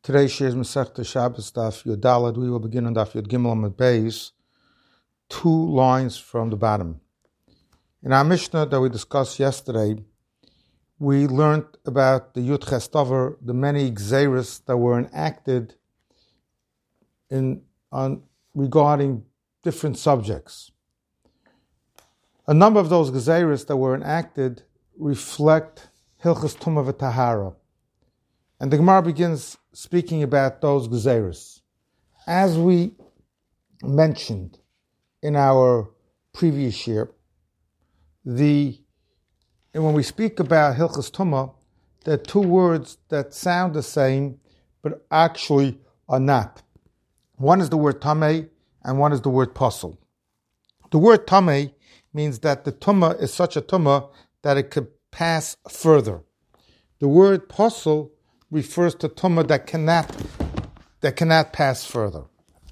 Today shares Masechta Shabbos Daf Yud Daled. We will begin on Daf Yud Gimel Amud Beis, 2 lines from the bottom. In our Mishnah that we discussed yesterday, we learned about the Yud Ches Davar, the many Gzeiros that were enacted regarding different subjects. A number of those Gzeiros that were enacted reflect Hilchos Tumah v'Tahara. And the Gemara begins speaking about those Gzeiros. As we mentioned in our previous year, and when we speak about Hilchos Tumah, there are 2 words that sound the same, but actually are not. One is the word Tameh, and one is the word Pasul. The word Tameh means that the Tumah is such a Tumah that it could pass further. The word Pasul refers to Tumah that cannot pass further.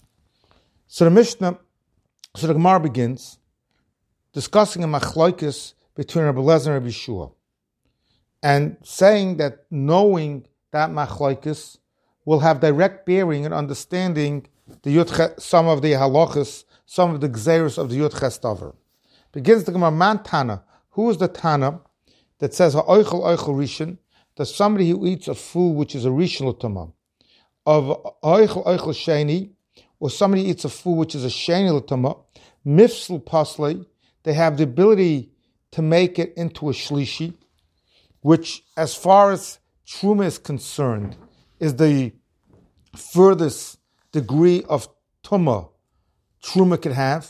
So the Gemara begins discussing a machlokes between Rabbi Eliezer and Rabbi Yeshua, and saying that knowing that machlokes will have direct bearing in understanding some of the halachas, some of the gzeiros of the Yud Ches Davar. Begins the Gemara, Man Tana. Who is the Tana that says ha'oichel oichel rishon, that somebody who eats a food which is a rishon l'tumah, of ha'oichel oichel sheni, or somebody eats a food which is a sheni l'tumah, mifsel paslei, they have the ability to make it into a shlishi, which, as far as truma is concerned, is the furthest degree of tumah truma could have.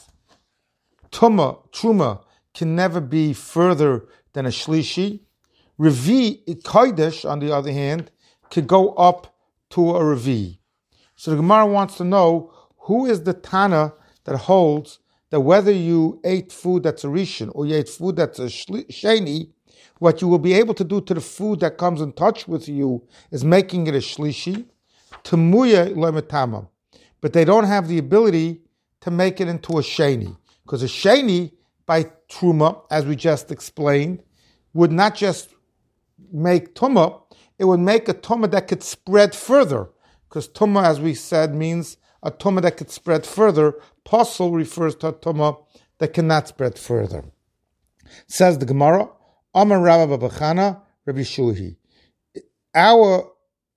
Truma can never be further than a shlishi. Revi kodesh, on the other hand, could go up to a revi. So the Gemara wants to know who is the Tana that holds that whether you ate food that's a rishon or you ate food that's a sheni, what you will be able to do to the food that comes in touch with you is making it a shlishi, temuya loimetama. But they don't have the ability to make it into a sheni, because a sheni by truma, as we just explained, would not just make tumah, it would make a tumah that could spread further, because tumah, as we said, means a tumah that could spread further. Pasul refers to a tumah that cannot spread further. Says the Gemara, Amar Rabba Babachana, Rabbi Shuhi. Our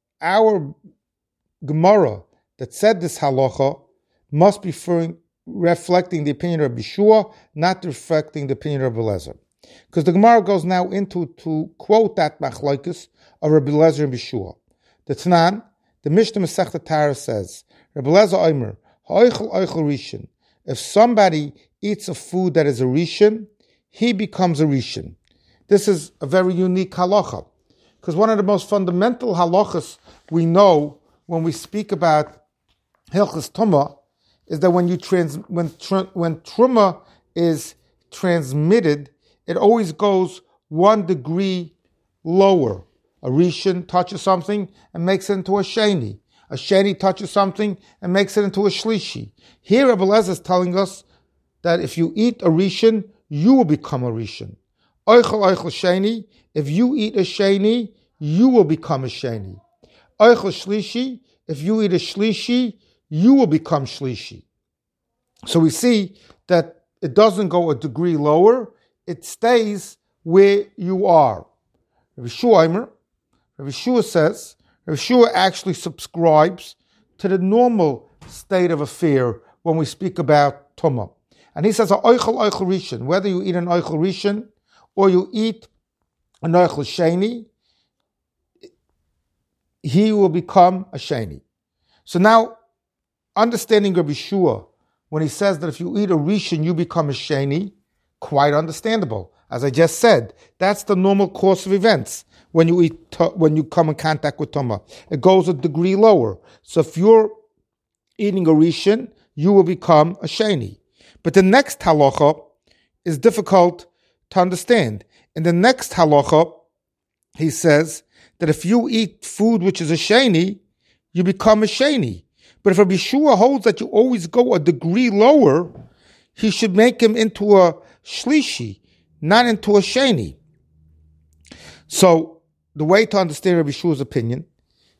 Gemara that said this halacha must be reflecting the opinion of Rabbi Shua, not reflecting the opinion of Rabbi Eliezer. Because the Gemara goes now into to quote that machlokes of Rabbi Eliezer and Rabbi Shua. The Tanan, the Mishnah Masechta Tara says, Rabbi Eliezer Omer, ha'oichel oichel rishon. If somebody eats a food that is a rishon, he becomes a rishon. This is a very unique halacha, because one of the most fundamental halachas we know when we speak about Hilchos Tumah is that when truma is transmitted, it always goes 1 degree lower. A rishon touches something and makes it into a sheni. A sheni touches something and makes it into a shlishi. Here Rabbi Eliezer is telling us that if you eat a rishon, you will become a rishon. Oichel oichel sheni, if you eat a sheni, you will become a sheni. Oichel shlishi, if you eat a shlishi, you will become shlishi. So we see that it doesn't go a degree lower, it stays where you are. Rabbi Shua says, Rabbi Shua actually subscribes to the normal state of affair when we speak about Tumah. And he says, oichel rishon, whether you eat an oichel rishon or you eat an oichel sheni, he will become a sheni. So now, understanding Rabbi Shua, when he says that if you eat a rishon, you become a sheni, quite understandable. As I just said, that's the normal course of events when you come in contact with Tumah. It goes a degree lower. So if you're eating a rishon, you will become a sheni. But the next halacha is difficult to understand. In the next halacha, he says that if you eat food which is a sheni, you become a sheni. But if Rabbi Shua holds that you always go a degree lower, he should make him into a shlishi, not into a sheni. So the way to understand Rabbi Shua's opinion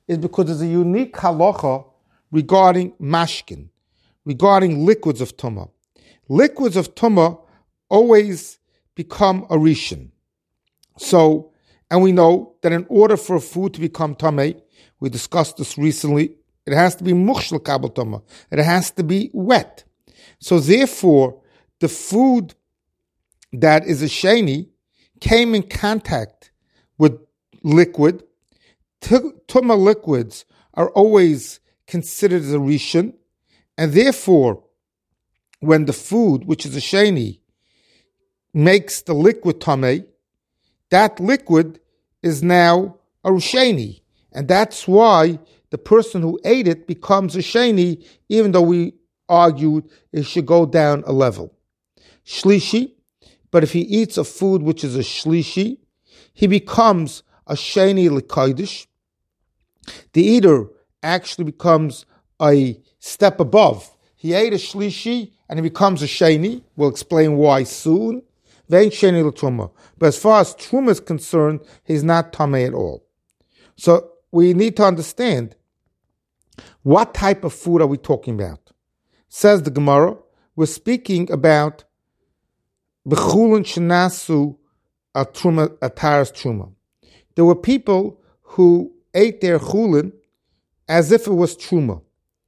is because there's a unique halacha regarding mashkin, regarding liquids of tumah. Liquids of tumah always become a rishon. So, and we know that in order for a food to become tameh, we discussed this recently, it has to be mukhshel kabel tumah. It has to be wet. So therefore, the food that is a sheni came in contact with liquid. Tumah liquids are always considered as a rishon, and therefore, when the food, which is a sheni, makes the liquid tameh, that liquid is now a sheni, and that's why the person who ate it becomes a sheni, even though we argued it should go down a level. Shlishi, but if he eats a food which is a shlishi, he becomes a sheni l'kodesh. The eater actually becomes a step above. He ate a shlishi and he becomes a sheni. We'll explain why soon. Vein sheni l'truma. But as far as truma is concerned, he's not tameh at all. So we need to understand what type of food are we talking about. Says the Gemara, we're speaking about b'chulin shenasu ataras truma. There were people who ate their chulin as if it was truma.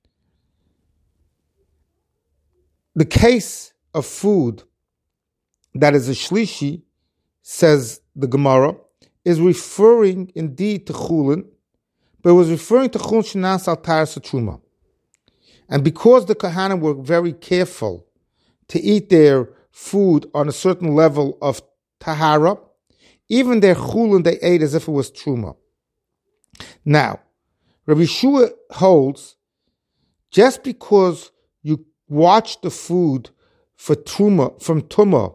The case of food that is a shlishi, says the Gemara, is referring indeed to chulin, but it was referring to chulin shenas al taras truma. And because the Kohanim were very careful to eat their food on a certain level of tahara, even their chulin they ate as if it was truma. Now, Rabbi Yeshua holds, just because you watch the food for truma, from tumah,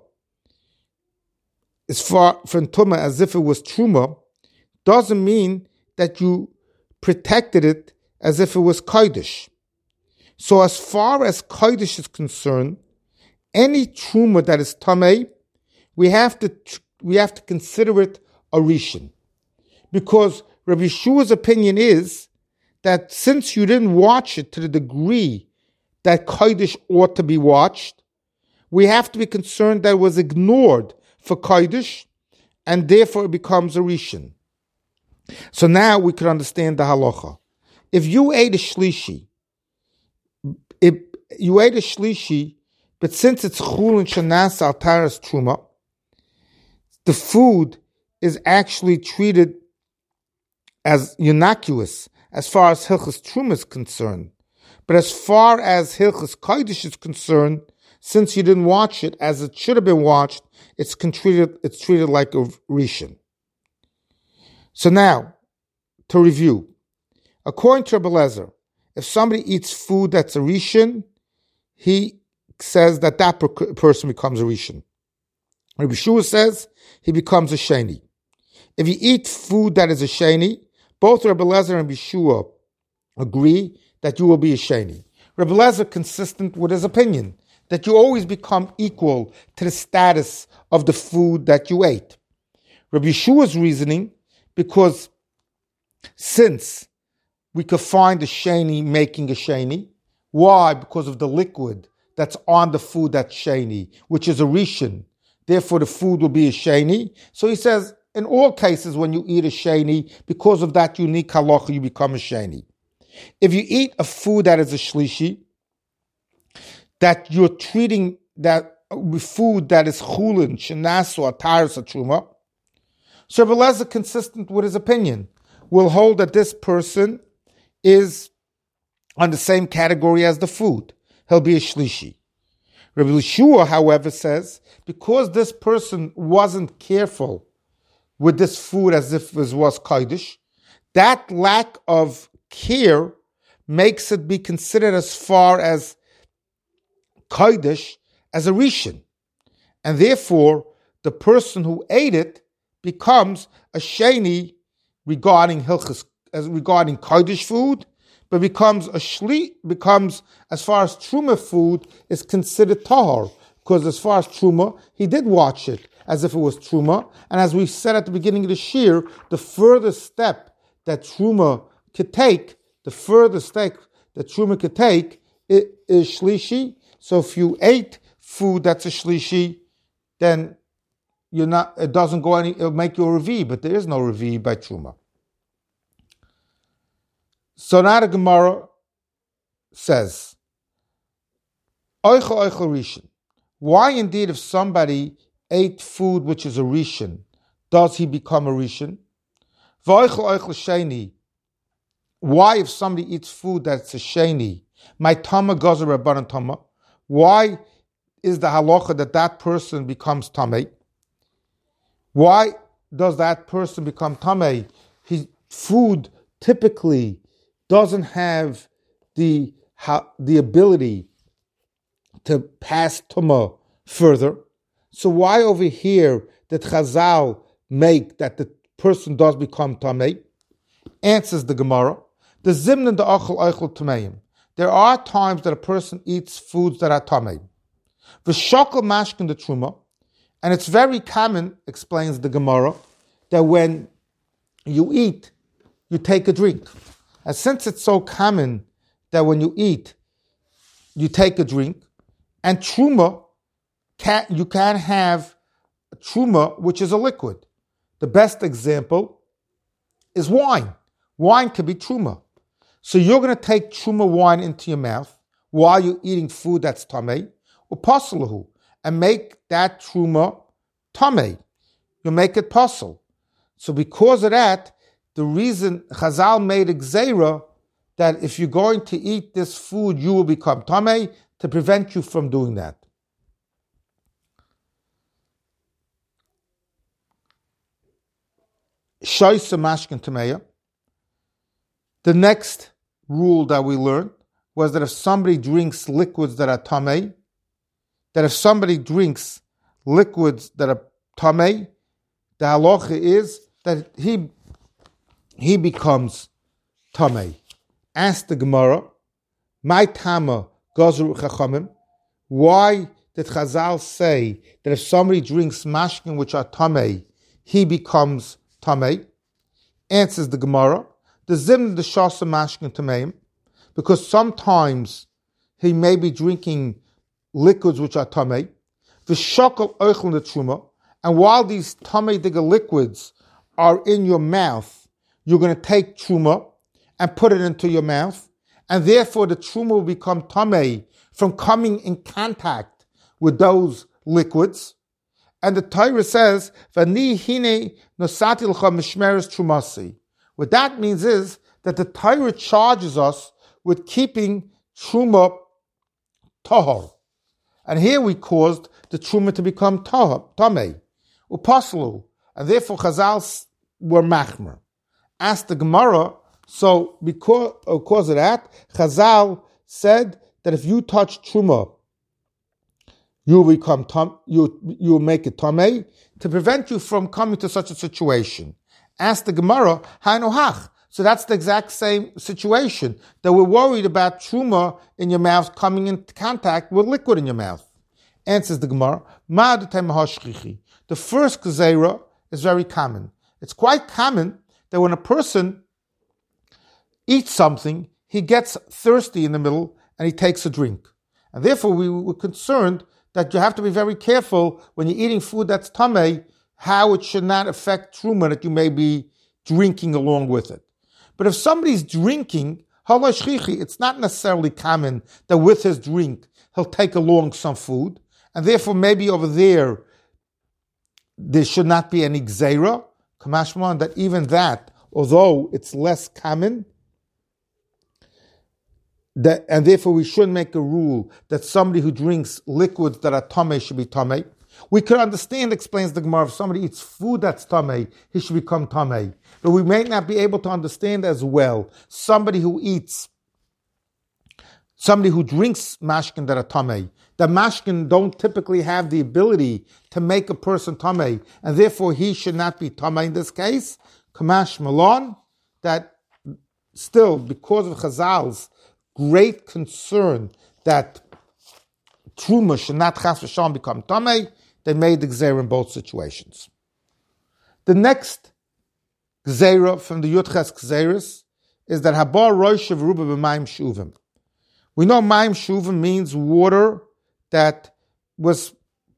as far from tumah as if it was truma, doesn't mean that you protected it as if it was kodesh. So as far as kodesh is concerned, any truma that is tameh, we have to consider it a rishon, because Rabbi Yeshua's opinion is that since you didn't watch it to the degree that kodesh ought to be watched, we have to be concerned that it was ignored for kodesh, and therefore it becomes a rishon. So now we can understand the halacha. If you ate a shlishi, but since it's chulin shenas al taras truma, the food is actually treated as innocuous as far as hilchos truma is concerned. But as far as hilchos kodesh is concerned, since you didn't watch it as it should have been watched, it's treated like a rishon. So now, to review, according to Rebbe Lezer, if somebody eats food that's a rishon, he says that person becomes a rishon. Rabbi Yeshua says he becomes a sheni. If you eat food that is a sheni, both Rebbe Lezer and Yeshua agree that you will be a sheni. Rebbe Lezer consistent with his opinion that you always become equal to the status of the food that you ate. Rabbi Yeshua's reasoning, because since we could find a sheni making a sheni, why? Because of the liquid that's on the food that's sheni, which is a rishon. Therefore, the food will be a sheni. So he says, in all cases, when you eat a sheni, because of that unique halacha, you become a sheni. If you eat a food that is a shlishi, that you're treating that food that is chulin, shenas, or taras, or truma, so Rebbe Lezer, consistent with his opinion, will hold that this person is on the same category as the food. He'll be a shlishi. Rabbi Yeshua, however, says, because this person wasn't careful with this food as if it was kodesh, that lack of care makes it be considered as far as kodesh as a rishon. And therefore, the person who ate it becomes a sheni regarding hilchos, regarding kodesh food, but becomes as far as truma food is considered tahor, because as far as truma, he did watch it as if it was truma, and as we said at the beginning of the shir, the further step that truma could take, the furthest step that truma could take is shlishi. So if you ate food that's a shlishi, then you're not. It doesn't go any. It'll make you a revi, but there is no revi by truma. So now the Gemara says, Oicha Rishon. Why indeed, if somebody ate food which is a Rishon, does he become a Rishon? V'oicha Sheni. Why, if somebody eats food that's a Sheni, my Tama goes a Rabbanan Tama, why is the halacha that person becomes Tameh? Why does that person become Tameh? His food typically doesn't have the ability to pass Tumah further. So why over here did Chazal make that the person does become Tameh? Answers the Gemara. The Zimnan the Achel Eichel Tameim. There are times that a person eats foods that are Tameh. V'shakal mashkin the Truma. And it's very common, explains the Gemara, that when you eat, you take a drink. And since it's so common that when you eat, you take a drink, and truma, you can have truma, which is a liquid. The best example is wine. Wine can be truma. So you're going to take truma wine into your mouth while you're eating food that's tamei, or pasalahu, and make that truma tamei. You make it pasal. So because of that, the reason Chazal made a gzeira that if you're going to eat this food, you will become tamei, to prevent you from doing that. Shaisa mashkin tameya. The next rule that we learned was that if somebody drinks liquids that are tamei, the halacha is that he becomes tamei. Ask the Gemara, my tama gazru chachamim. Why did Chazal say that if somebody drinks mashkin which are tamei, he becomes tamei? Answers the Gemara, the zimn the shasa mashkin tameim, because sometimes he may be drinking liquids which are tamei. The shakal oichel the truma, and while these tamei digga liquids are in your mouth, you're going to take truma and put it into your mouth, and therefore the truma will become tamei from coming in contact with those liquids. And the Torah says, "V'ni hine nosati l'cha mishmeres trumasi." What that means is that the Torah charges us with keeping truma tahor, and here we caused the truma to become tamei, upasalu, and therefore Chazal were machmer. Asked the Gemara. So because of that, Chazal said that if you touch truma, you will become you will make it tamei, to prevent you from coming to such a situation. Ask the Gemara, ha'nohach. So that's the exact same situation, that we're worried about truma in your mouth coming in contact with liquid in your mouth. Answers the Gemara, the first gezerah is very common. It's quite common that when a person eats something, he gets thirsty in the middle and he takes a drink. And therefore we were concerned that you have to be very careful when you're eating food that's tamei, how it should not affect truma that you may be drinking along with it. But if somebody's drinking, it's not necessarily common that with his drink he'll take along some food, and therefore maybe over there should not be any gzeira, kamashman, that even that, although it's less common, and therefore we shouldn't make a rule that somebody who drinks liquids that are tamei should be tamei. We could understand, explains the Gemara, if somebody eats food that's tamei, he should become tamei. But we may not be able to understand as well somebody who drinks mashkin that are tamei. The mashkin don't typically have the ability to make a person tamei, and therefore he should not be tamei in this case. Kamash malon, that still, because of Chazal's great concern that truma should not chas v'shalom become tamei, they made the gzeira in both situations. The next gzeira from the Yudches Gzeiros is that Habar Rosh of Ruba b'mayim shuvim. We know mayim shuvim means water that was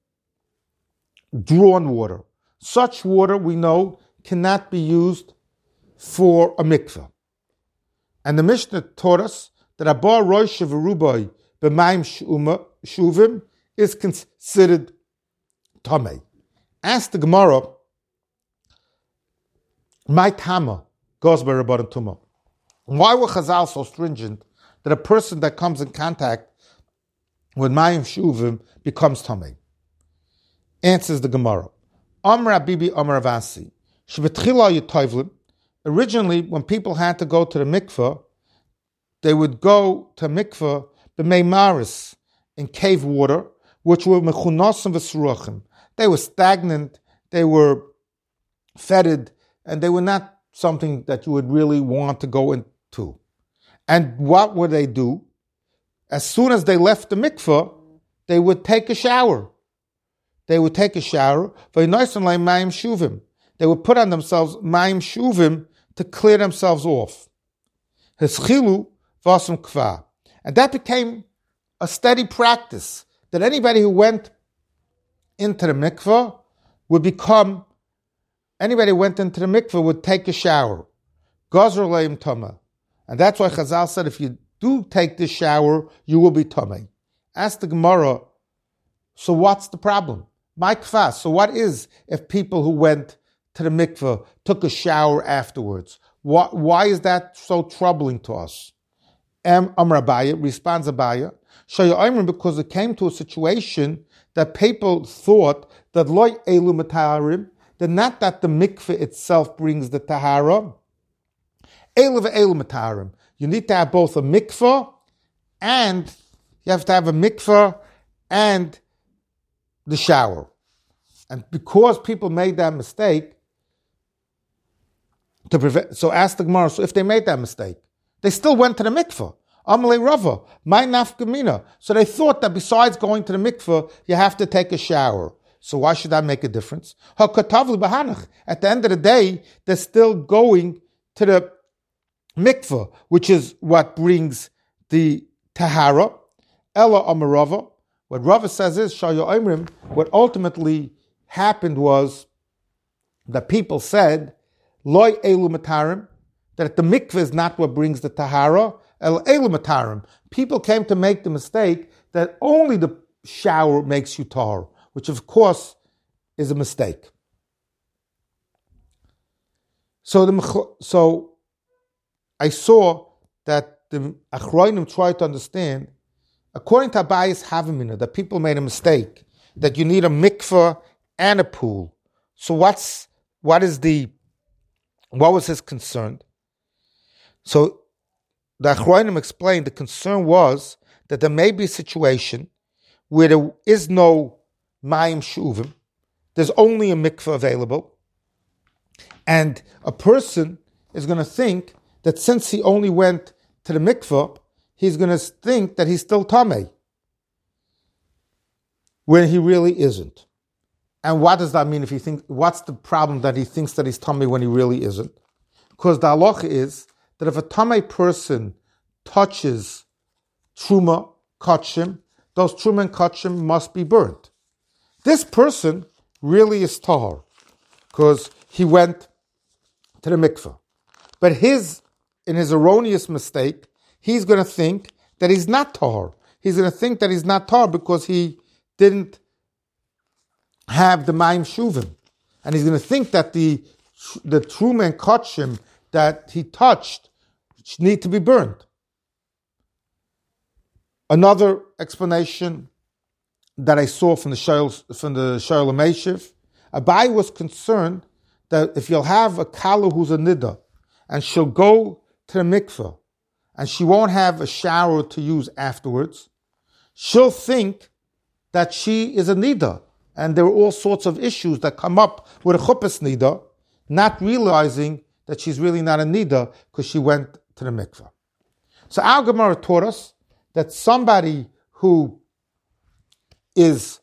drawn water. Such water, we know, cannot be used for a mikveh. And the Mishnah taught us that Habar Rosh of Ruba b'mayim shuvim is considered tamei. Ask the Gemara, my tama goes by Rabban Tuma. Why were Chazal so stringent that a person that comes in contact with mayim shuvim becomes tamei? Answers the Gemara. Amr Bibi Amr Avasi. Shebetchila yitovlim. Originally, when people had to go to the mikveh, they would go to mikveh b'mei maris, in cave water, which were mechunosim v'suruchim. They were stagnant, they were fetid, and they were not something that you would really want to go into. And what would they do? As soon as they left the mikveh, they would take a shower. They would take a shower. They would put on themselves mayim shuvim to clear themselves off. Hischilu v'asum kva. And that became a steady practice, that anybody who went into the mikveh would take a shower. Gazar leim tama. And that's why Chazal said, if you do take this shower, you will be tamei. Ask the Gemara, so what's the problem? My kfas, so what is if people who went to the mikveh took a shower afterwards? Why is that so troubling to us? Amar Abaya, responds Abaya, because it came to a situation that people thought that loy elu mataharim, that not that the mikveh itself brings the tahara, elu ve'elu mataharim. You need to have both a mikveh and you have to have a mikveh and the shower. And because people made that mistake, so ask the Gemara, so if they made that mistake, they still went to the mikveh. Amalei Rava, my nafkamina. So they thought that besides going to the mikveh, you have to take a shower. So why should that make a difference? At the end of the day, they're still going to the mikveh, which is what brings the tahara. Ella Amarava. What Rava says is, what ultimately happened was that people said, Loy elu matarim, that the mikveh is not what brings the tahara, el elu matarim. People came to make the mistake that only the shower makes you tahar, which of course is a mistake. So I saw that the Achronim tried to understand, according to Abayis Havamina, that people made a mistake, that you need a mikveh and a pool. So what was his concern? So the Achronim explained the concern was that there may be a situation where there is no mayim shuvim, there's only a mikveh available, and a person is going to think that since he only went to the mikveh, he's going to think that he's still tamei, when he really isn't. And what does that mean if he thinks, what's the problem that he thinks that he's tamei when he really isn't? Because the halacha is that if a tamei person touches truma, kachim, those truma and kachim must be burnt. This person really is tahar, because he went to the mikveh. But in his erroneous mistake, he's going to think that he's not tahar. He's going to think that he's not tahar because he didn't have the mayim shuvim. And he's going to think that the truma and kachim that he touched need to be burned. Another explanation that I saw from the Shayla Meshiv, Abai was concerned that if you'll have a kala who's a nida, and she'll go to the mikveh, and she won't have a shower to use afterwards, she'll think that she is a nida, and there are all sorts of issues that come up with a chuppah nida, not realizing that she's really not a nida because she went to the mikveh. So our Gemara taught us that somebody who needs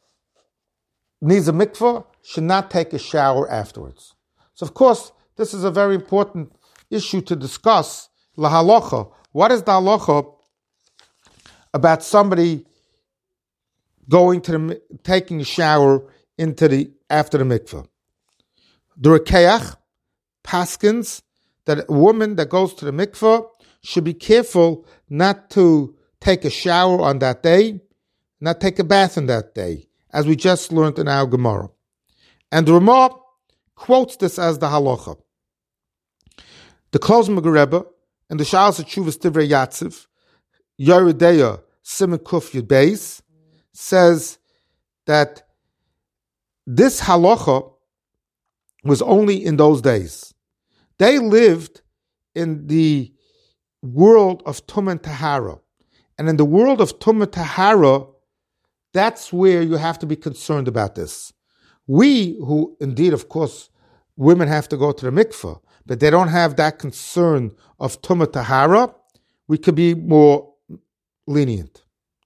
a mikveh should not take a shower afterwards. So of course, this is a very important issue to discuss, la halacha. What is the halacha about somebody taking a shower after the mikveh? The Rekeach paskins that a woman that goes to the mikveh should be careful not to take a shower on that day, not take a bath on that day, as we just learned in our Gemara. And the Ramah quotes this as the halacha. The Klozmer Rebbe and the Shalas Tshuvas Divrei Yatziv, Yeredeya Siman Kuf Yud Beis, says that this halacha was only in those days. They lived in the world of Tum and Tahara. And in the world of Tum and Tahara, that's where you have to be concerned about this. We, who indeed, of course, women have to go to the mikveh, but they don't have that concern of Tum and Tahara, we could be more lenient.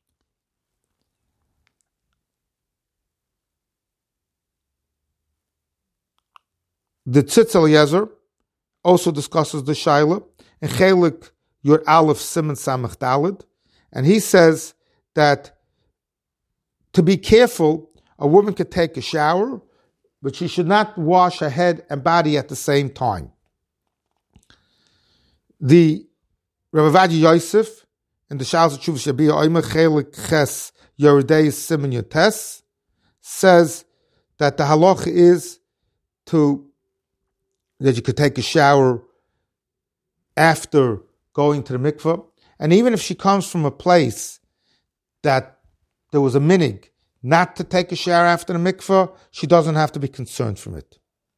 The Tzitz Eliezer also discusses the Shaila in Chelik Yor Aleph Siman Samach Daled, and he says that to be careful, a woman could take a shower, but she should not wash her head and body at the same time. The Rav Ovadia Yosef in the Shalas Tshuvas Shabia Oimer Chelik Ches Yeridei Siman Yotes says that the halacha is that you could take a shower after going to the mikveh. And even if she comes from a place that there was a minig not to take a shower after the mikveh, she doesn't have to be concerned from it.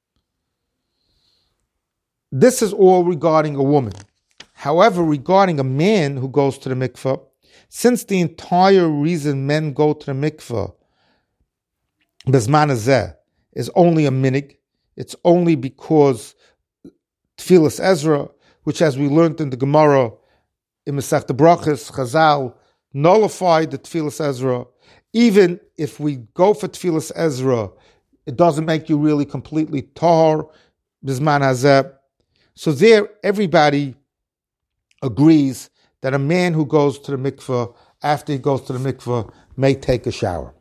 This is all regarding a woman. However, regarding a man who goes to the mikveh, since the entire reason men go to the mikveh, Bezman Hazeh, is only a minig, it's only because Tfilas Ezra, which as we learned in the Gemara, in Masechta Brachos, Chazal nullified the Tfilas Ezra. Even if we go for Tfilas Ezra, it doesn't make you really completely tahor, Bizman Hazeh. So there, everybody agrees that a man who goes to the mikveh, after he goes to the mikveh, may take a shower.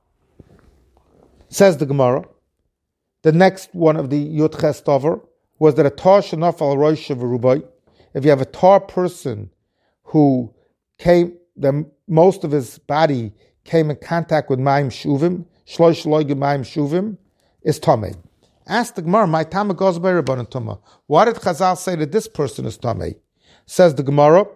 Says the Gemara, the next one of the Yud Ches Tover was that a tar shenaf al rosh of a rubai. If you have a tar person who most of his body came in contact with Mayim Shuvim, Shlosh Loigim Mayim Shuvim, is Tomei. Ask the Gemara, my Tama goes by Rabbanan Tuma. Why did Chazal say that this person is Tomei? Says the Gemara,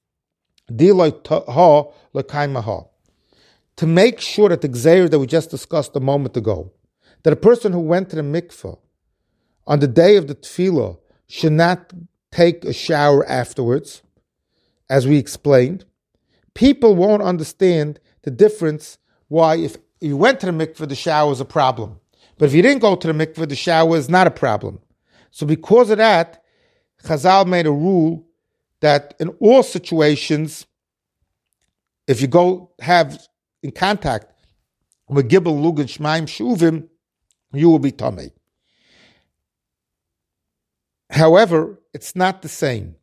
to make sure that the Gzeir that we just discussed a moment ago, that a person who went to the mikveh on the day of the tefillah should not take a shower afterwards, as we explained, people won't understand the difference why if you went to the mikveh, the shower is a problem. But if you didn't go to the mikveh, the shower is not a problem. So because of that, Chazal made a rule that in all situations, if you go have in contact with Gibel, Lugin, Shmaim, Shuvim, you will be Tomei. However, it's not the same.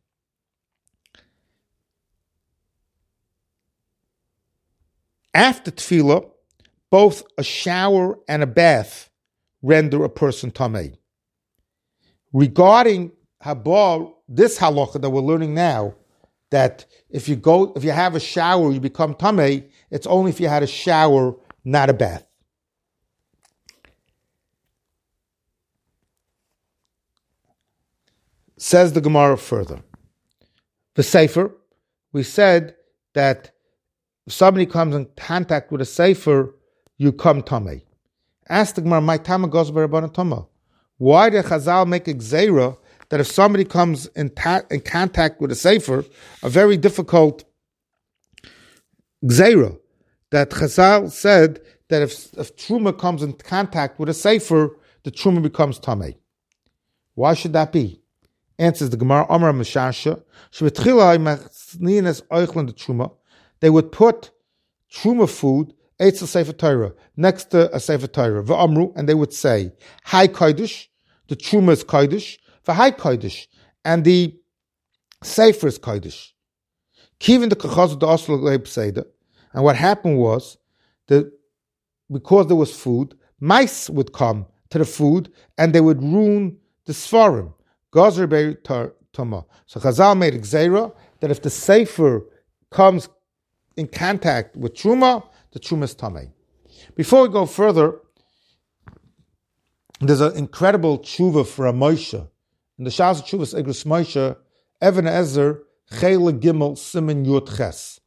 After tefillah, both a shower and a bath render a person Tomei. Regarding Habar, this halacha that we're learning now, that if you have a shower, you become Tomei, it's only if you had a shower, not a bath. Says the Gemara further. The Sefer, we said that if somebody comes in contact with a Sefer, you come Tomei. Ask the Gemara, my Tama goes by Rabbanan Tuma. Why did Chazal make a Gzeira that if somebody comes in contact with a Sefer, a very difficult Gzeira, that Chazal said that if Truma comes in contact with a Sefer, the Truma becomes Tomei. Why should that be? Answers the Gemara, Amar Meshasha, they would put Truma food, Eitzel Sefer Torah, next to a Sefer Torah, V'amru, and they would say, Hai Kodesh, the Truma is Kodesh, V'hai Kodesh, and the Sefer is Kodesh. Kivin the Kachaz the Oslo Leib Seder. And what happened was that because there was food, mice would come to the food and they would ruin the Sfarim. Gozer Beir Tama. So Chazal made Gzeira that if the Sefer comes in contact with Truma, the Truma is Tameh. Before we go further, there's an incredible tshuva for a Moshe. In the Shas Tshuvas Egros Moshe, Even Ezer, Chele Gimel, Simen Yud Ches.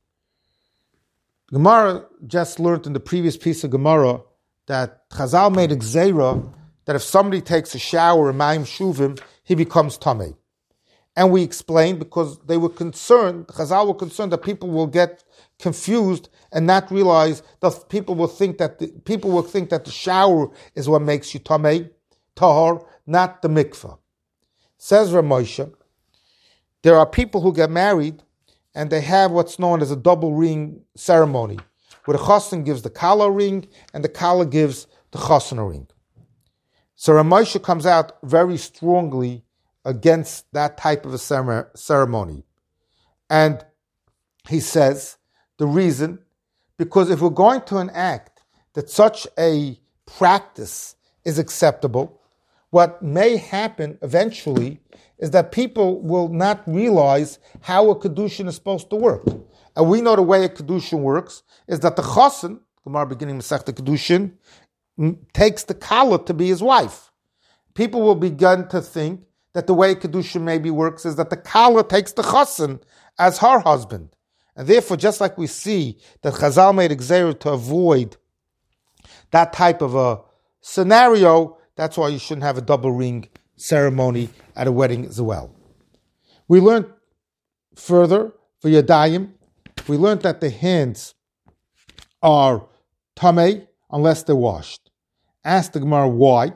Gemara just learned in the previous piece of Gemara that Chazal made a Gzeira that if somebody takes a shower in Mayim Shuvim, he becomes Tameh. And we explained because they were concerned, Chazal were concerned that people will get confused and not realize that people will think that the shower is what makes you Tameh, Tahor, not the mikveh. Says Ramosha, there are people who get married and they have what's known as a double ring ceremony, where the chassan gives the kala ring and the kala gives the chassan ring. So Ramosha comes out very strongly against that type of a ceremony. And he says the reason, because if we're going to enact that such a practice is acceptable, what may happen eventually is that people will not realize how a kedushin is supposed to work. And we know the way a kedushin works is that the chassan, Gemara beginning Masechta Kedushin, takes the kala to be his wife. People will begin to think that the way kedushin maybe works is that the kala takes the chassan as her husband. And therefore, just like we see that Chazal made a gzeira to avoid that type of a scenario, that's why you shouldn't have a double ring ceremony at a wedding as well. We learned further, for Yadayim, we learned that the hands are tamei unless they're washed. Ask the Gemara why.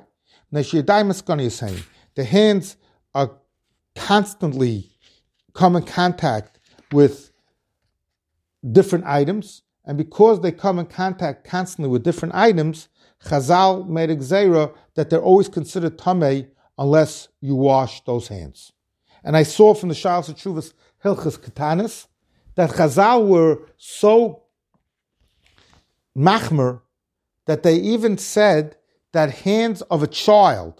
The hands are constantly come in contact with different items, and because they come in contact constantly with different items, Chazal made a gzeira that they're always considered tamei unless you wash those hands. And I saw from the Shalos Tshuvas Hilchos Ketanis that Chazal were so machmer that they even said that hands of a child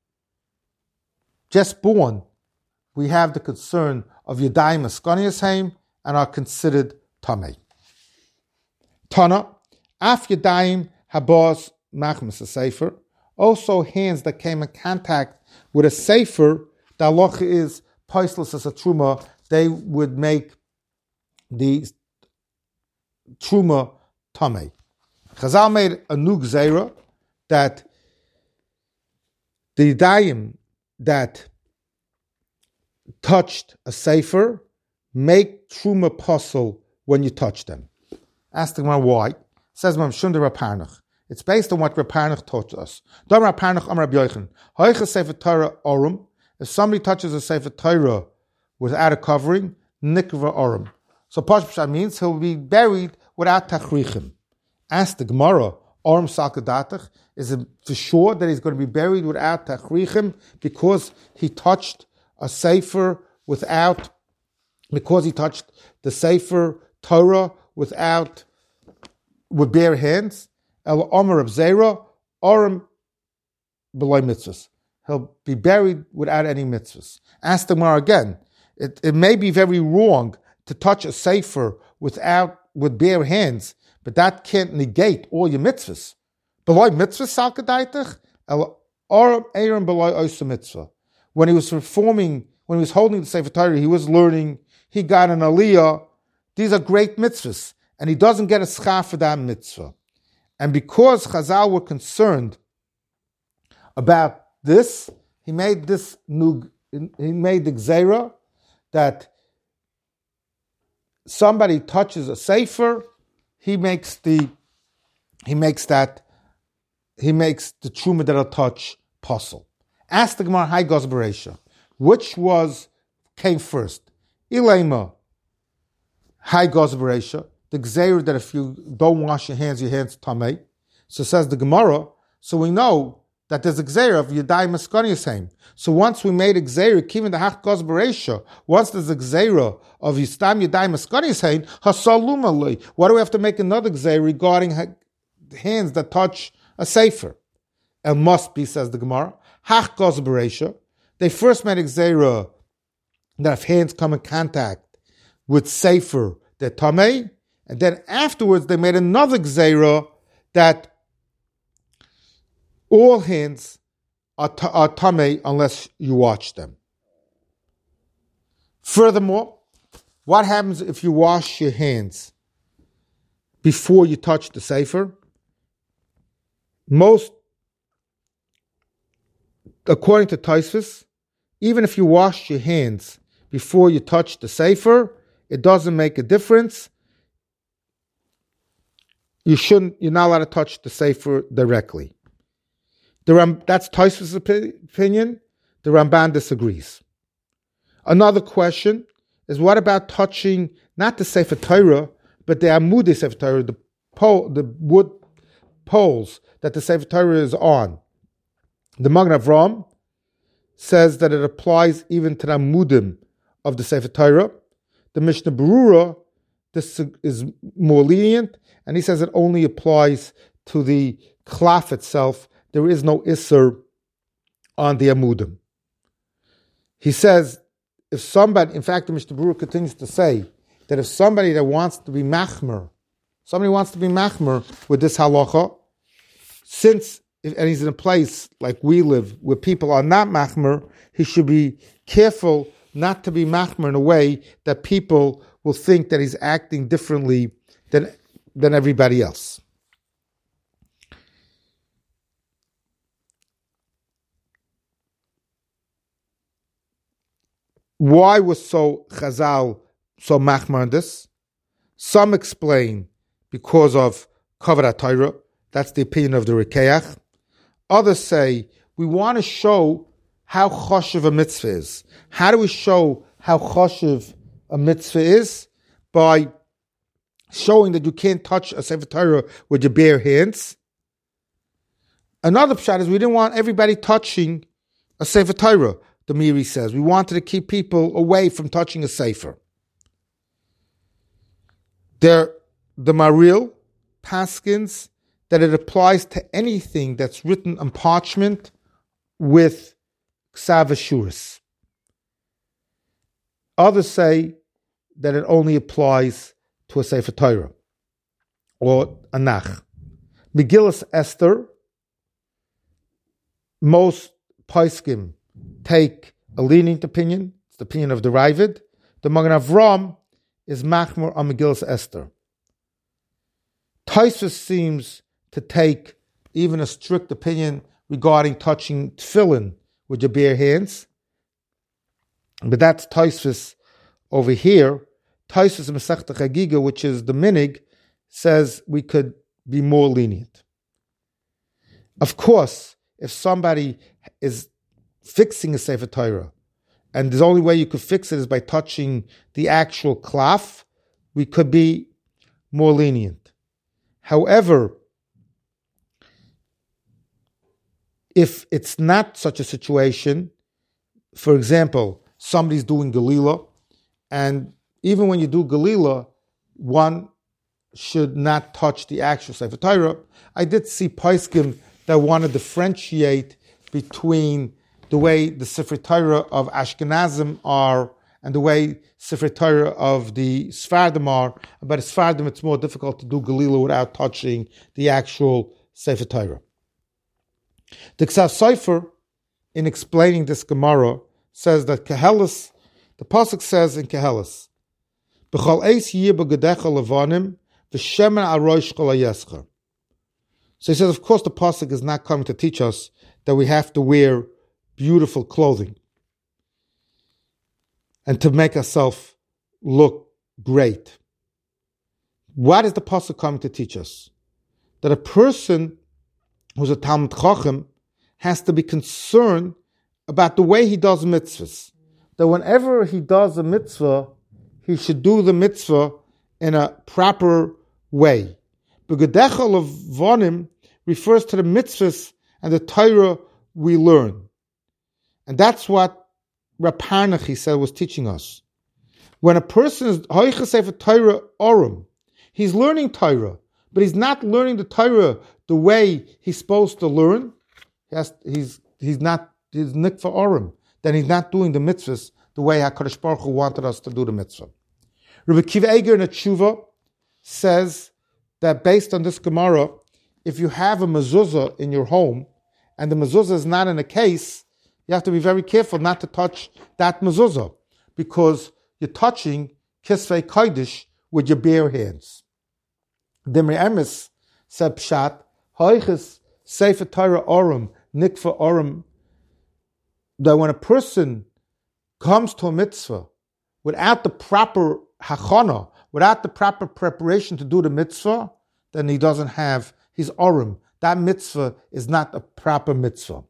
just born, we have the concern of Yadayim Askanias Haim and are considered tamei. Tana, af Yadayim habos machmas a sefer. Also, hands that came in contact with a sefer, the halacha is poistless as a truma. They would make the truma tamei. Chazal made a new gzeira that the Yadayim that touched a sefer make truma puzzle when you touch them. Ask the Gemara why. Says Mam Shunda Raparnach. It's based on what Raparnach taught us. Dom Raparnach Amar Rabbi Yochanan. Hoicha Sefer Torah Orum. If somebody touches a Sefer Torah without a covering, Nikva Orum. So Pashpasha means he'll be buried without tachrichim. Ask the Gemara, Orum Salkadatach, is it for sure that he's going to be buried without tachrichim because he touched a Sefer without, because he touched the Sefer Torah with bare hands? El Omer of Zera, Orim below mitzvahs. He'll be buried without any mitzvahs. Ask the Gemara again. It may be very wrong to touch a sefer with bare hands, but that can't negate all your mitzvahs. Below mitzvahs salkadaitach, El Orim Aaron below oisa mitzvah. When he was holding the Sefer Torah, he was learning, he got an aliyah. These are great mitzvahs, and he doesn't get a schar for that mitzvah. And because Chazal were concerned about this, he made the gzeira that somebody touches a sefer, he makes the truma that'll touch puzzle. Ask the Gemara, Hai Gos Bereisha, which came first? Ilema, Hai Gos Bereisha, the gzeira that if you don't wash your hands tamei. So says the Gemara, so we know that there's a gzeira of Yadai Maskani Yisayim. So once we made a gzeira, Kivin the Hach Gos Bereisha, once there's a gzeira of Yistam Yadai Maskani Yisayim, Hasalum Aloi. Why do we have to make another gzeira regarding hands that touch a sefer? It must be, says the Gemara, Hach Gos Bereisha. They first made a gzeira that if hands come in contact with sefer, they're tamei, and then afterwards they made another gzeira that all hands are tamei unless you wash them. Furthermore, what happens if you wash your hands before you touch the sefer? According to Tosfos, even if you wash your hands before you touch the sefer, it doesn't make a difference. You're not allowed to touch the sefer directly. That's Tosfos' opinion. The Ramban disagrees. Another question is, what about touching not the Sefer Torah, but the Amudei Sefer Torah, the wood poles that the Sefer Torah is on? The Magen Avraham says that it applies even to the Amudim of the Sefer Torah. The Mishnah Berurah, this is more lenient, and he says it only applies to the klaf itself. There is no isser on the amudim. He says, if somebody, in fact, the Mishnah Berurah continues to say that if somebody that wants to be machmer with this halacha, and he's in a place like we live where people are not machmer, he should be careful not to be machmer in a way that people will think that he's acting differently than everybody else. Why was Chazal so machmer on this? Some explain because of Kavod HaTorah. That's the opinion of the Rikeach. Others say we want to show how choshev a mitzvah is. How do we show how choshev a mitzvah is? By showing that you can't touch a Sefer Torah with your bare hands. Another pshat is we didn't want everybody touching a Sefer Torah. The Miri says we wanted to keep people away from touching a sefer. The Maril paskins that it applies to anything that's written on parchment with ksav ashuris. Others say that it only applies to a Sefer Torah or a Nach. Megillas Esther, most poskim take a lenient opinion. It's the opinion of the Ravid. The Magen Avraham is machmer on Megillas Esther. Tosfos seems to take even a strict opinion regarding touching tefillin with your bare hands. But that's Tosfos over here. Tosfos Masechta Chagiga, which is the minig, says we could be more lenient. Of course, if somebody is fixing a Sefer Torah, and the only way you could fix it is by touching the actual klaf, we could be more lenient. However, if it's not such a situation, for example, somebody's doing Galila, and even when you do Galila, one should not touch the actual Sefer Torah. I did see poskim that want to differentiate between the way the Sefer Torah of Ashkenazim are and the way Sefer Torah of the Sfardim are. But at Sfardim, it's more difficult to do Galila without touching the actual Sefer Torah. The Ksav Sofer, in explaining this Gemara, says that Kehelis, the Pasuk says in Kehelis, B'chol eis yir b'gedecha levanim v'shemen arosh kol hayescha. So he says, of course, the Pasuk is not coming to teach us that we have to wear beautiful clothing and to make ourselves look great. What is the Pasuk coming to teach us? That a person who's a Talmid Chacham has to be concerned about the way he does mitzvahs. That whenever he does a mitzvah, he should do the mitzvah in a proper way. B'gedecha levanim refers to the mitzvahs and the Torah we learn. And that's what Reb Parnach, he said, was teaching us. When a person is Hoicha Sefer Torah Orim, he's learning Torah, but he's not learning the Torah the way he's supposed to learn. He's Nikfa Orim. Then he's not doing the mitzvahs the way HaKadosh Baruch Hu wanted us to do the mitzvah. Rabbi Akiva Eiger in a Tshuva says that based on this Gemara, if you have a mezuzah in your home and the mezuzah is not in a case, you have to be very careful not to touch that mezuzah because you're touching Kisvei Kodesh with your bare hands. Dimri Emes said Pshat, Hoiches Sefer Torah Orim, Nikfa Orim, that when a person comes to a mitzvah without the proper hachana, without the proper preparation to do the mitzvah, then he doesn't have his Orim. That mitzvah is not a proper mitzvah.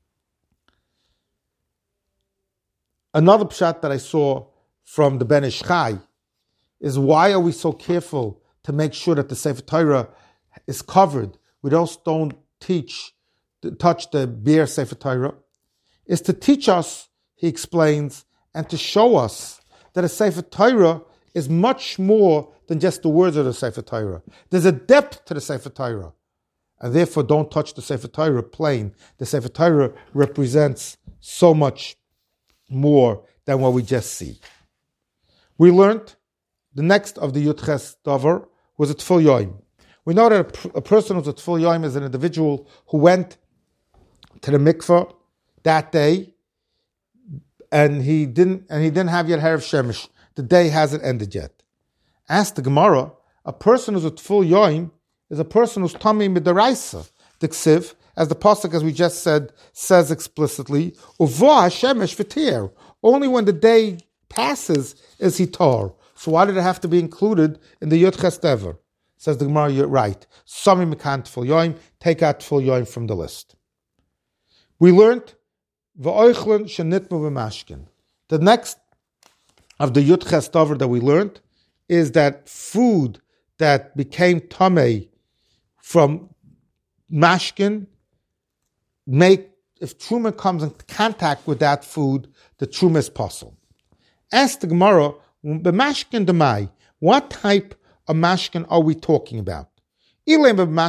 Another pshat that I saw from the Ben Ish Chai is why are we so careful to make sure that the Sefer Torah is covered? We don't touch the bare Sefer Torah. Is to teach us, he explains, and to show us that a Sefer Torah is much more than just the words of the Sefer Torah. There's a depth to the Sefer Torah. And therefore don't touch the Sefer Torah plain. The Sefer Torah represents so much more than what we just see. We learned the next of the Yudches Davar was a Tfil Yoim. We know that a person who's a Tfil Yoim is an individual who went to the mikveh that day and he didn't have yet Herav Shemesh. The day hasn't ended yet. Ask the Gemara, a person who's a Tfil Yoim is a person who's Tomei Midaraisa. The Ksiv, as the pasuk, as we just said, says explicitly, Uva Hashemesh v'tir. Only when the day passes is he tar. So why did it have to be included in the Yudches Dever? Says the Gemara, you're right. Sami Mekan Tfil Yoim, take out Tfil Yoim from the list. We learned V'oichlen shenitmu v'mashkin. The next of the Yudches Dever that we learned is that food that became tamei from mashkin, if truma comes in contact with that food, the truma is possible. Ask the Gemara, b'mashkin demai, what type of mashkin are we talking about? If we're going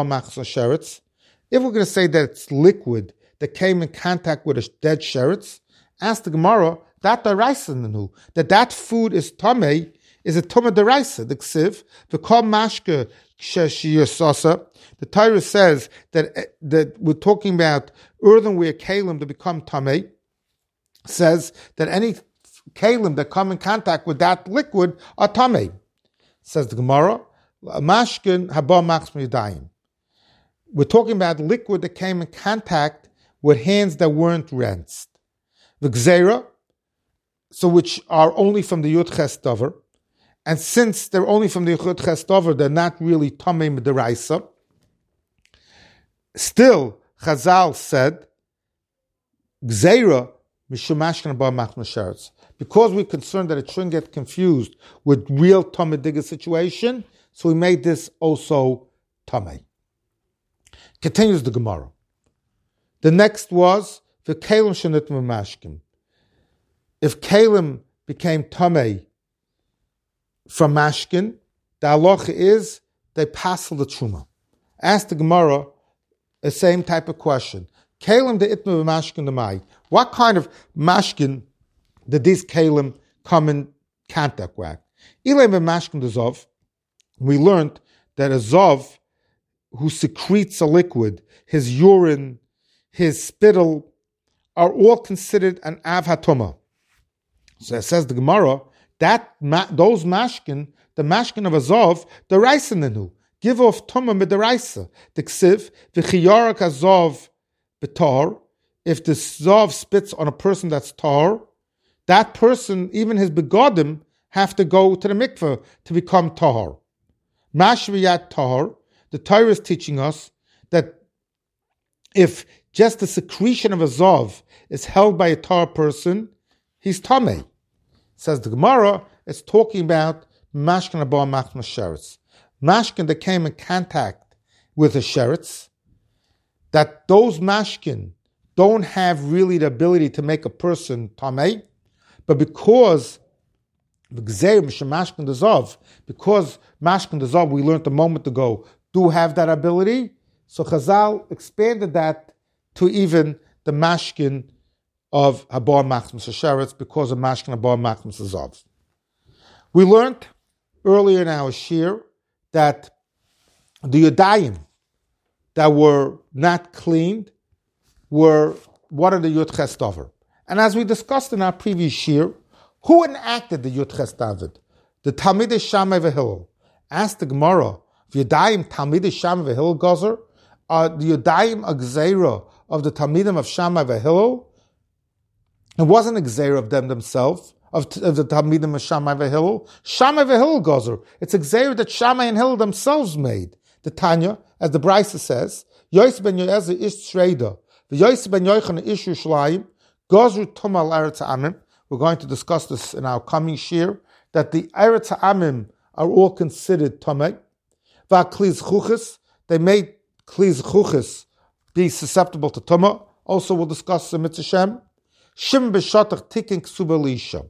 to say that it's liquid that came in contact with a dead sheretz, ask the Gemara, that food is tamei, is a tumah deraisa. The ksiv, the kol mashke sheshiyasasa. The Torah says that we're talking about earthenware kalim to become tamei. Says that any kalim that come in contact with that liquid are tamei. Says the Gemara, mashkin haba machs midayim. We're talking about liquid that came in contact with hands that weren't rinsed. The gzeira, so which are only from the Yudches Davar. And since they're only from the Yudches Davar, they're not really Tamei Midaraisa. Still, Chazal said, Gzeira Mishumashkan Bar Machmasharetz. Because we're concerned that it shouldn't get confused with real Tamei Digga situation, so we made this also Tamei. Continues the Gemara. The next was the Kalim Shenit Mashkim. If Kalim became Tamei from mashkin, the halacha is they passel the truma. Ask the Gemara the same type of question. Kalim de itma mashkin demai. What kind of mashkin did these kalim come in contact with? Ilay mashkin de zov. We learned that a zov who secretes a liquid, his urine, his spittle, are all considered an av hatoma. So it says the Gemara, those mashkin, the mashkin of Azov, the raisanenu, give off tumah with the raisa. The ksiv, the chiyarak Azov betar, if the Zov spits on a person that's tar, that person, even his begodim, have to go to the mikveh to become tahar. Mashviyat tahar, the Torah is teaching us that if just the secretion of a Zov is held by a tar person, he's tamei. Says the Gemara, it's talking about mashkin abah machmas sheretz. Mashkin that came in contact with a sheretz, that those mashkin don't have really the ability to make a person tamei, but because mashkin dezov, we learned a moment ago, do have that ability, so Chazal expanded that to even the mashkin of habar machmas sheretz because of mashkin habar machmas zov. We learned earlier in our shir that the yodayim that were not cleaned were one of the Yud Ches Dover. And as we discussed in our previous shir, who enacted the Yud Ches David? The Talmidei Shammai v'Hillel. Asked the Gemara, Yodayim Talmidei Shammai v'Hillel Gozer? Are the Yodayim a gzeira of the Talmidim of Shammai v'Hillel? It wasn't a gzeira of them themselves, of the Talmidim of Shammai v'Hillel. Shammai v'Hillel Gozer. It's a gzeira that Shammai and Hillel themselves made. The Tanya, as the Brisa says, Yosef ben Yoezer ish Shreda, Yosef ben Yochanan ish Yerushalayim, Gozru Tumal Eretz Amim. We're going to discuss this in our coming shir, that the Eretz Amim are all considered Tomei. Va'kliz Chuchis, they made Kliz Chuchis be susceptible to Tumah. Also we'll discuss the Mitzvah Shem. Shim b'shatach tikin ksuba l'isha.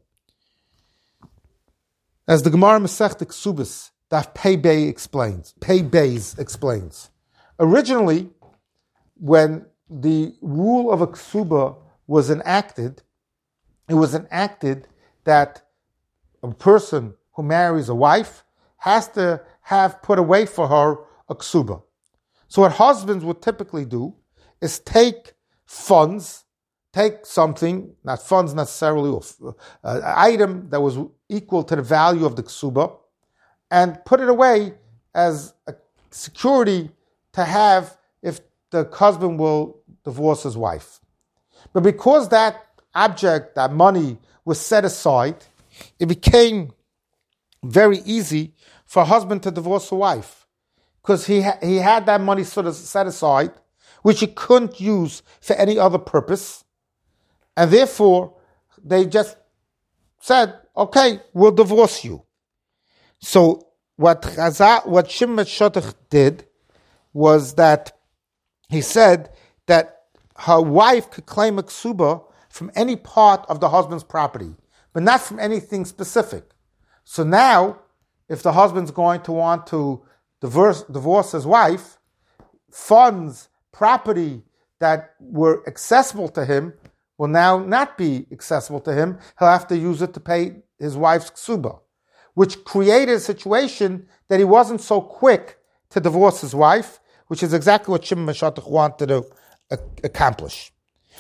As the Gemara Masech Ksubis, Daf Pei Beis explains. Originally, when the rule of a ksuba was enacted, it was enacted that a person who marries a wife has to have put away for her a ksuba. So what husbands would typically do is take funds, take something, not funds necessarily, an item that was equal to the value of the ksuba, and put it away as a security to have if the husband will divorce his wife. But because that object, that money, was set aside, it became very easy for a husband to divorce a wife, because he had that money sort of set aside, which he couldn't use for any other purpose, and therefore they just said, okay, we'll divorce you. So what Shimon Shotach did was that he said that her wife could claim a ksuba from any part of the husband's property, but not from anything specific. So now, if the husband's going to want to divorce his wife, funds, property that were accessible to him will now not be accessible to him. He'll have to use it to pay his wife's ksuba, which created a situation that he wasn't so quick to divorce his wife, which is exactly what Shimon Meshatach wanted to accomplish.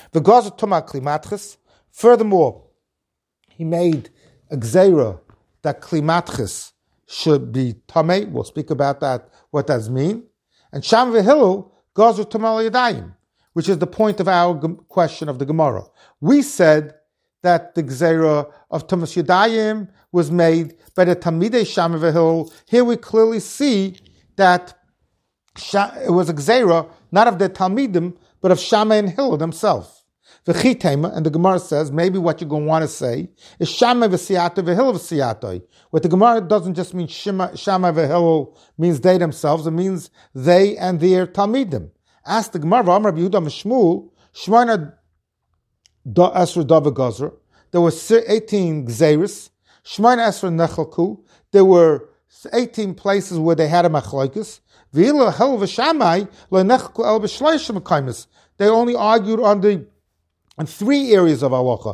Furthermore, he made a gzeira that klimatchis should be tamei. We'll speak about that, what that means. And Sham v'Hillel goes with tamal yadayim, which is the point of our question of the Gemara. We said that the gzeira of tamas yadayim was made by the Talmidei Sham v'Hillel. Here we clearly see that it was a gzeira not of the Talmidim, but of Shammai and Hillel themselves. V'chitema, and the Gemara says, maybe what you're going to want to say is Shammai v'siyatoi v'Hillel v'siyatoi. What the Gemara doesn't just mean Shammai v'Hillel means they themselves, it means they and their Talmidim. Ask the Gemara, Amar Yehuda Mishmul, Shmoina Esra Dava Gazer, there were 18 Gzeris, Shmoina Esra Nechalku, there were 18 places where they had a machlokes. V'ila Hillel v'Shammai lo nechalku el b'shleishim mekaymis. They only argued on three areas of halacha.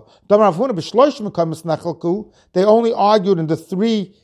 They only argued in the three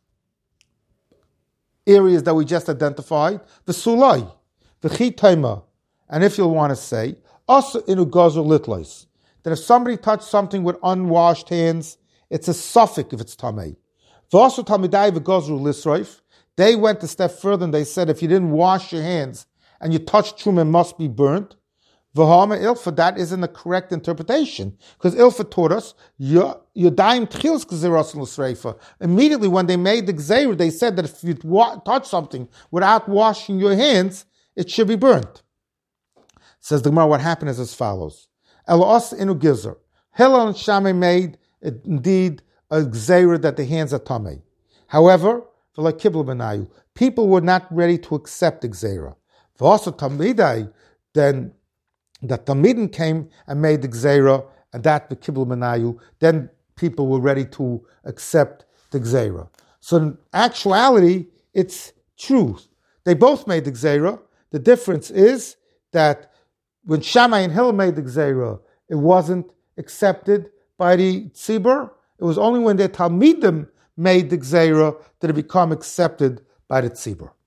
areas that we just identified. The sulai, the chitayma, and if you'll want to say, also inu gazer litlois, that if somebody touched something with unwashed hands, it's a suffix if it's tamei. V'asu tamidai v'gazru lisroif. They went a step further and they said if you didn't wash your hands and you touched truma, it must be burnt. V'hama ilfa, that isn't the correct interpretation, because ilfa taught us yodayim tchilas gzeras l'sreifa. Immediately when they made the gzeir, they said that if you touch something without washing your hands, it should be burnt. Says the Gemara, what happened is as follows: Elos inu gizer. Hillel and Shammai made indeed a gzeir that the hands are tamei. However, people were not ready to accept the gzeira. V'asa tamidai then the Talmidim came and made the Gzeira, and that the Kibbul Menayu, then people were ready to accept the Gzeira. So in actuality, it's truth. They both made the Gzeira. The difference is that when Shammai and Hillel made the Gzeira, it wasn't accepted by the Tzibur. It was only when the Talmidim made the Gzeira that it became accepted by the Tzibur.